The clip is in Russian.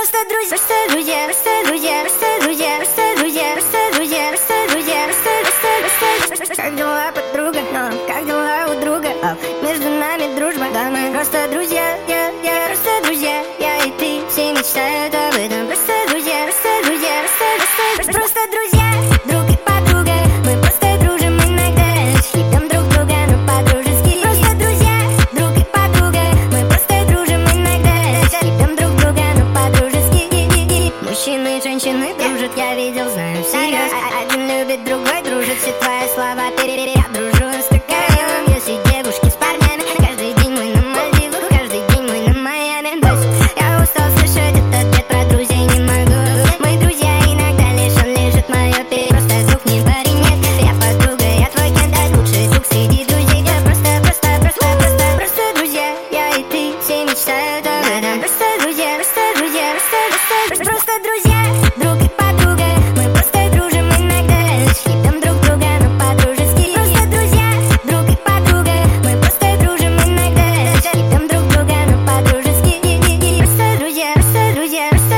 Просто друзья, просто друзья, просто друзья, просто друзья, просто друзья, просто друзья, просто друзья, просто. Как дела, подруга? Как дела у друга? Между нами дружба, да мы просто друзья, я просто друзья, я и ты, все мечтают об этом. Просто друзья, просто друзья, просто друзья, друг и подруга. Мы просто дружим иногда, любим друг друга, но по-дружески. Просто друзья, друг и подруга. Мы просто дружим иногда, любим друг друга, но по-дружески. Мужчины и женщины дружат, я видел, знаю всерьез. Один любит, другой дружит, все твои слова переберет. Я дружу инстаграмом, если девушки с парнями. Каждый день мы на Мальдивах, каждый день мы на Майами. Я устал слышать этот ответ про друзей, не могу. Мы друзья иногда, лишь он лежит мое перед. Просто друг, не парень, нет. Я подруга, я твой кенталь, лучший друг среди друзей. Я просто друзья, я и ты, все мечтают об этом. Просто друзья, просто друзья, друг и подруга. Мы просто дружим иногда, любим друг друга, но по-дружески. Просто друзья, друг и подруга. Мы просто дружим иногда, любим друг друга, но по-дружески. Просто друзья, просто друзья, просто